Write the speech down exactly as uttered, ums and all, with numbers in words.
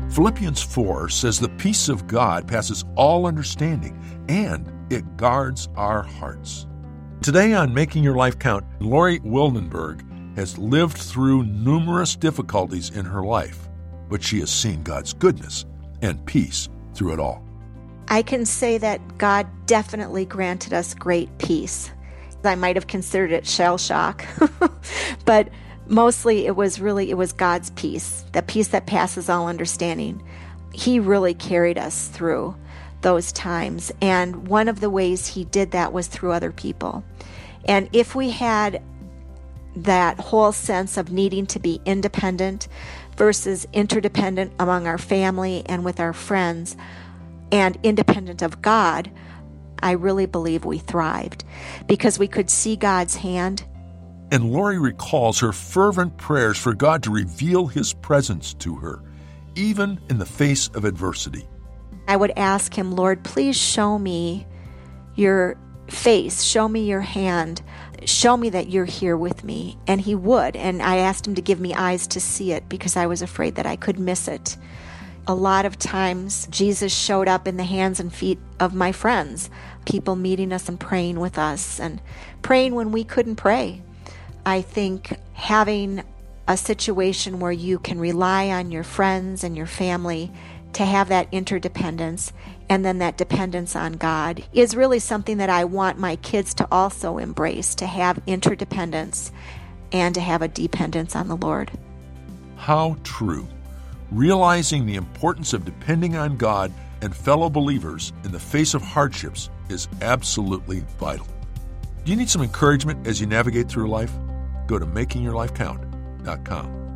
Philippians four says the peace of God passes all understanding, and it guards our hearts. Today on Making Your Life Count, Lori Wildenberg has lived through numerous difficulties in her life, but she has seen God's goodness and peace through it all. I can say that God definitely granted us great peace. I might have considered it shell shock, but mostly it was really, it was God's peace, the peace that passes all understanding. He really carried us through those times. And one of the ways he did that was through other people. And if we had that whole sense of needing to be independent versus interdependent among our family and with our friends, and independent of God, I really believe we thrived because we could see God's hand. And Lori recalls her fervent prayers for God to reveal his presence to her, even in the face of adversity. I would ask him, Lord, please show me your face, show me your hand, show me that you're here with me. And he would. And I asked him to give me eyes to see it because I was afraid that I could miss it. A lot of times, Jesus showed up in the hands and feet of my friends, people meeting us and praying with us and praying when we couldn't pray. I think having a situation where you can rely on your friends and your family to have that interdependence and then that dependence on God is really something that I want my kids to also embrace, to have interdependence and to have a dependence on the Lord. How true. Realizing the importance of depending on God and fellow believers in the face of hardships is absolutely vital. Do you need some encouragement as you navigate through life? Go to making your life count dot com.